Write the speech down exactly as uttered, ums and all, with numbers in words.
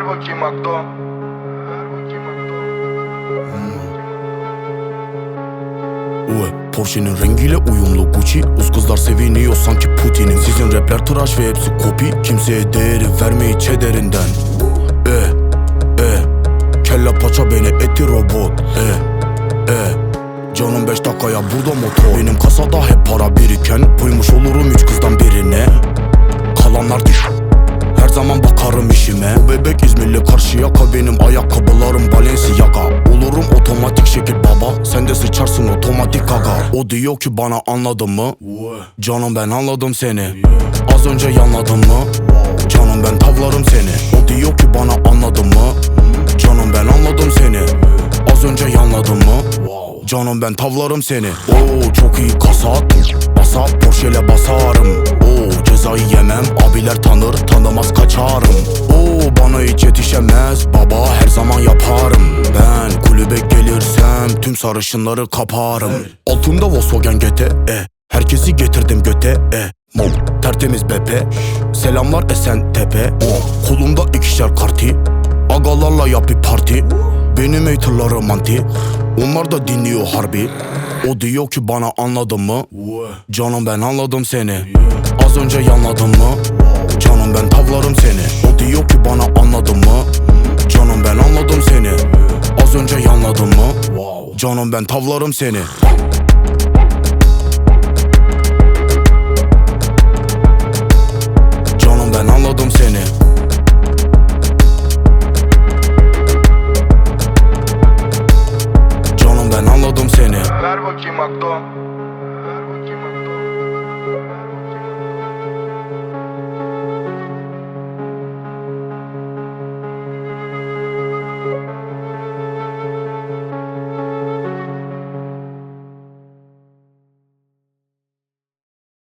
bakayım Akdo. Uwe, Porsche'nin rengiyle uyumlu Gucci. Uz kızlar seviniyor sanki Putin'in. Sizin rapler tıraş ve hepsi kopi. Kimseye değeri vermeyi çederinden. E, e Kelle paça beni etti robot. E, e Canım beş dakikaya burada motor. Benim kasada hep para biriken. Buymuş olurum üç kızdan birine. Kalanlar düş. Her zaman bakarım işime. Bebek İzmirli Karşıyaka. Benim ayakkabılarım Balenciaga. Olurum otomatik şekil baba. Sen de sıçarsın otomatik aga. O diyor ki bana anladın mı? Canım ben anladım seni. Az önce yanladın mı? Canım ben tavlarım seni. O diyor ki bana anladın mı? Canım ben anladım seni. Az önce yanladın mı? Canım ben tavlarım seni. Oo çok iyi kasat. Basa Porsche'le basarım. Oo cezayı yemem. Abiler tanır tanımaz kaçarım. Oo bana hiç yetişemez. Baba her zaman yaparım. Ben kulübe gelirsem tüm sarışınları kaparım. Altımda Volkswagen G T E. Herkesi getirdim göte e. Mol tertemiz bepe. Selamlar Esentepe. Oh kolumda ikişer karti. Agalarla yap bir parti. Benim haterlarım anti. Onlar da dinliyor harbi. O diyor ki bana anladın mı? Canım ben anladım seni. Az önce yanladın mı? Canım ben tavlarım seni. O diyor ki bana anladın mı? Canım ben anladım seni. Az önce yanladın mı? Canım ben tavlarım seni.